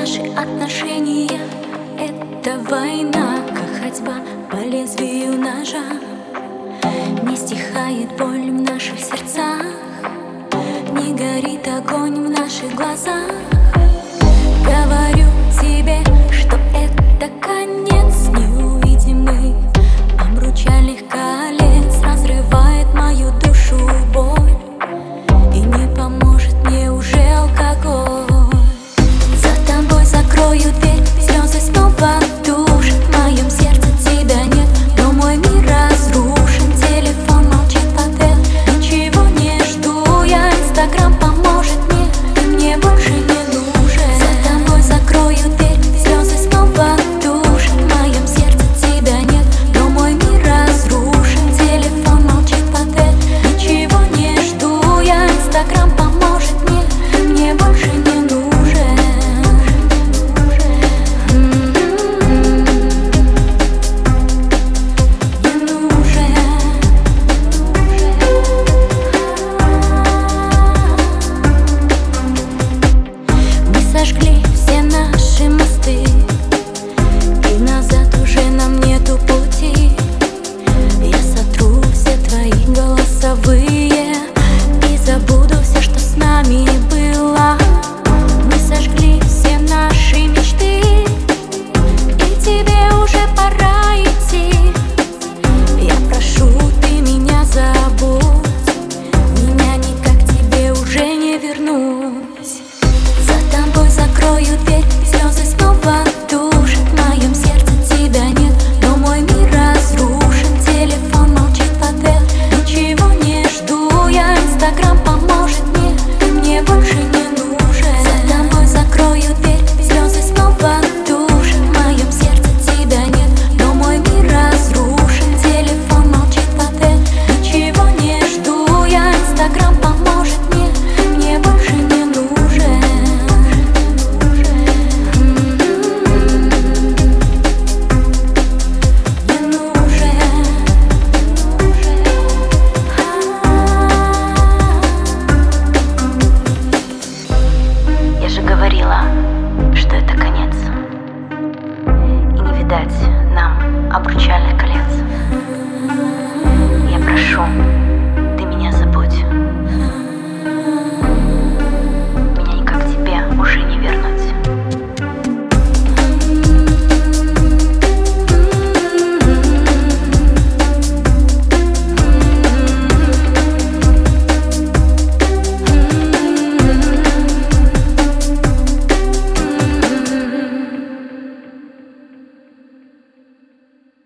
Наши отношения — это война, как ходьба по лезвию ножа. Не стихает боль в наших сердцах, не горит огонь в наших глазах. Говорю тебе, что это конец, не увидим мы обручальных колец. Разрывает мою душу боль, и не поможет мне уже алкоголь. За тобой закрою дверь, слезы снова душат. В моем сердце тебя нет, но мой мир разрушен. Телефон молчит в ответ, ничего не жду я. Инстаграм поможет мне, ты мне больше не нужен. За тобой закрою дверь, слезы снова душат. В моем сердце тебя нет, но мой мир разрушен. Телефон молчит в ответ, ничего не жду я. Инстаграм поможет мне, ты мне больше не нужен. Сожгли все наши мосты, и назад уже нам нету пути. Я сотру все твои голосовые и забуду все, что с нами было. Мы сожгли все наши мечты, и тебе уже пора идти. Я прошу, ты меня забудь, меня никак тебе уже не вернуть. За тобой закрою дверь, слезы снова душат. В моем сердце тебя нет, но мой мир разрушен. Телефон молчит в ответ, ничего не жду я. Инстаграм поможет мне, ты мне больше не нужен. За тобой закрою дверь, слезы снова душат. В моем сердце тебя нет, но мой мир разрушен. Телефон молчит в ответ, ничего не жду я. Инстаграм поможет мне, ты мне больше не нужен. Я же говорила, что это конец, и не видать нам обручальных колец. Я прошу,